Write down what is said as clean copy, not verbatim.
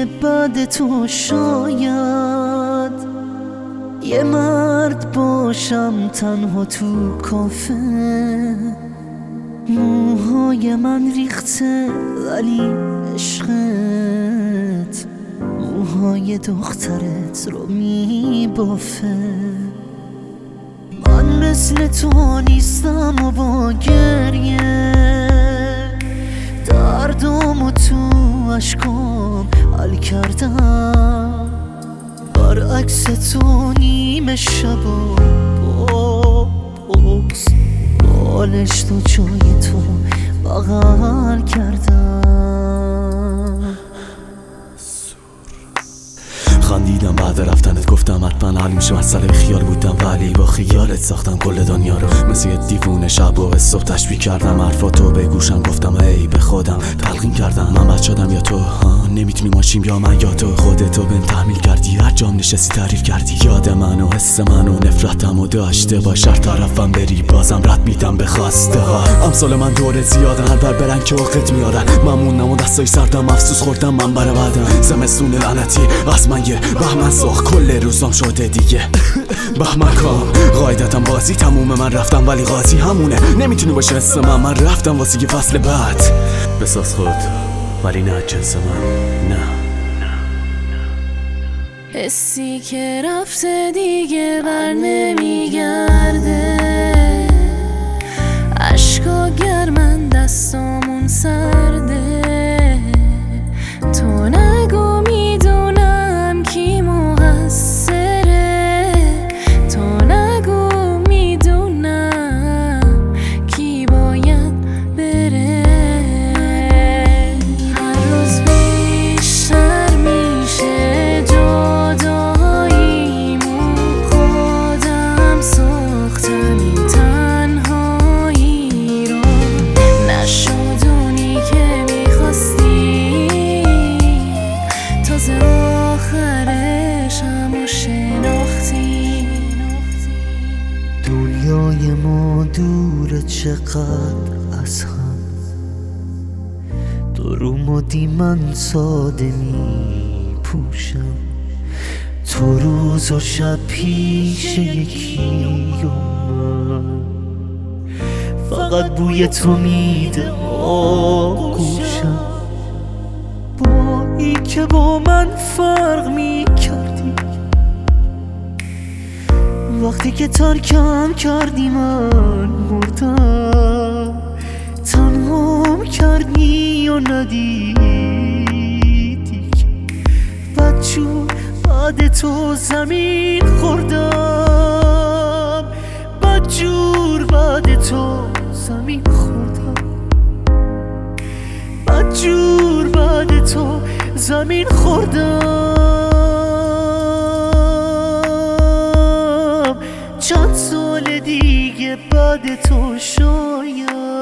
دیگه بعد تو شاید یه مرد باشم تنها تو کافه. موهای من ریخته ولی عشقت موهای دخترت رو میبافه. من مثل تو نیستم و با گریه دردم و تو عشقام حل کردم. برعکس تو نیمه شب و بغض بالش تو جای تو بغل کردم. خندیدم بعد رفتنت گفتم حتما حل میشه مسئله، خیال بودم ولی با خیالت ساختم کل دنیا رو. مثل یه دیوونه شب و صبح تشبیه کردم حرفاتو به گوشم گفتم ای به خودم تلقین کردم. من بچادم یا تو نمیتونی ماشیم یا من یا تو. خودتو بهم تحمیل کردی هر جام نشستی تعریف کردی. یاد من و حس من و نفرتم و داشته باش هر طرفم بری بازم رد میدم به خواسته ها. امثال من دور زیادن هر بر برن که وقت میارن. من موندم و دستای سردم افسوس خوردم من بر بعدم. زمستون لعنتی از من یه بهمن ساخت کل روزام شده دیگه بهمن کام. قاعدتم بازی تمومه من رفتم ولی قاضی همونه. نمیتونی باشه حس من رفتم واسه یه فصل بعد. بساز خود ولی نه جنس من نه. حسی که رفته دیگه بر نمیگرده. عشقا گرمن دستامون سرده. تو نگو میدونم کی مقصره. تو نگو میدونم کی باید بره. هر روز بیشتر میشه جداییمون. خودم ساختم این تنهایی رو. نشد اونی که میخواستی تازه آخرش همو شناختی. دنیای ما دوره چقدر از هم. تو رو مدی من ساده می پوشم. تو روز و شب پیش یکی و من. فقط بوی تو میده آغوشم. با ای که با من فرق میکردی وقتی که ترکم کردی من مردم. تنهام کردی و ندیدی بدجور بعد تو زمین خوردم. بدجور بعد تو زمین خوردم. بدجور بعد تو زمین خوردم. چند سال دیگه بعد تو شاید